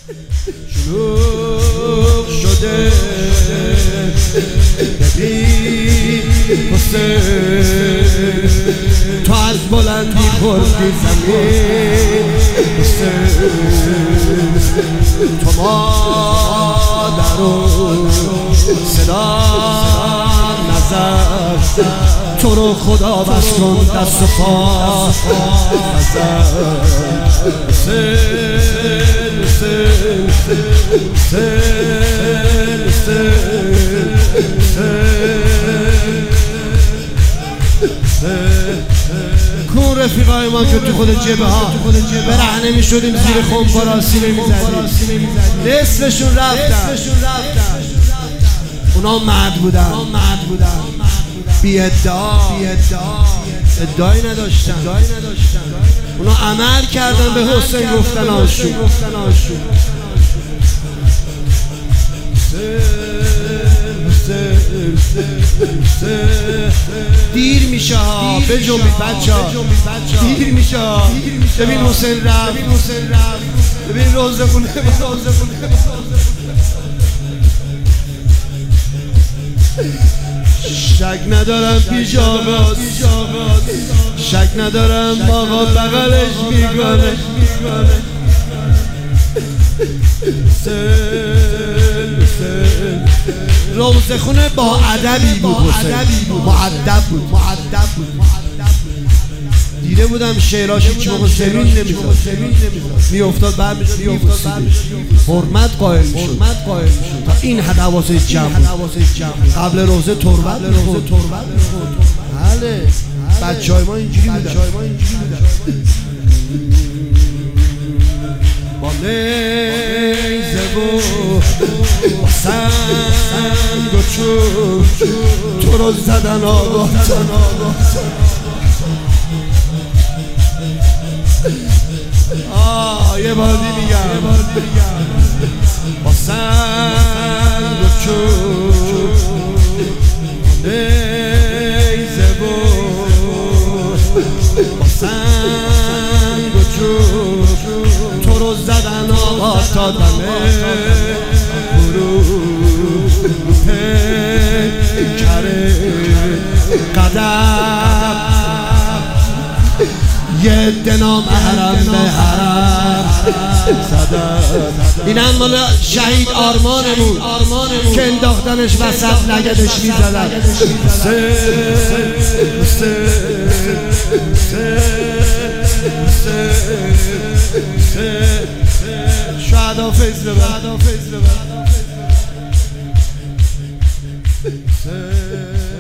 شلوغ شده ببین حسین، تو از بلندی خوردی زمین حسین، تو مادر و صدا نظر، تو رو خدا بس کن دست و پا نظر حسین حسین کون رفیقای ما که تو خود جبه ها برهنه می شدیم زیر خمپارا سینه می زدیم، نصفشون رفتن، اونا مرد بودن، بی ادعایی نداشتن، اونا عمل کردن به حسین گفتن آشون. دیر میشه ها، بجنبید بچه ها، دیر میشه ها. ببین حسین رفت، ببین روزه خونه، شک ندارم پیش آقاست، شک ندارم آقا بغلش میکنه. روزه خونه با ادبی بود، مؤدب بود. دیده بودم شعراش هیچ موقع زمین نمیزاد، میافتاد برمیشد، حرمت قائل میشد تا این حد حواسش جمع بود. قبل روزه تربت بله، بچه های ما اینجوری بودن. با نیزه و سنگ و چوب تو رو زدن آقا، یه بار میگم با سنگ و چوب نیزه و با سنگ و چوب تو رو زدن آقا تا دمه غروب پیکره قدم یه دنا محرم به حرم زدن. اینم مال شهید آرمانمون که انداختنش وسط لگدش میزدن. شهدا فیض ببر.